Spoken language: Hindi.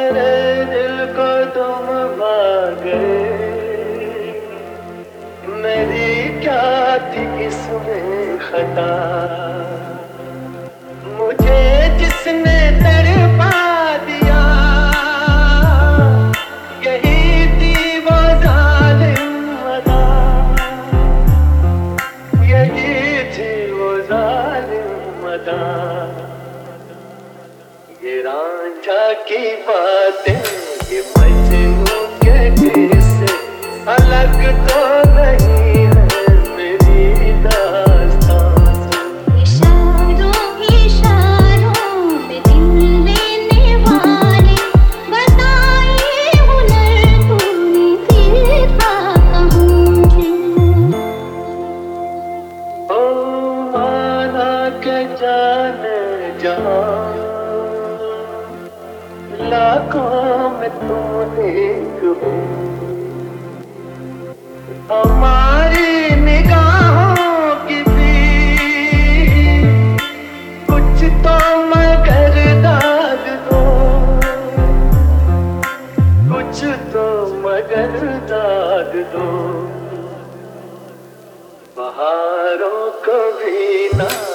मेरे दिल को तुम भागे, मेरी क्या थी इसमें खता। मुझे जिसने तड़पा दिया, यही थी वो जालिम अदा, यही थी वो जालिम अदा। ये रांझा की बातें, ये मजनू के किस्से अलग तो नहीं है मेरी दास्तां से। इशारों इशारों में दिल लेने वाले बताए हुनर तूने फिर कहाँ मुझे। ओ माना के जाने जहां, लाखों में तुम एक हो। हमारी निगाहों की भी कुछ तो मगर दाग दो, कुछ तो मगर दाग दो। बहारों को भी ना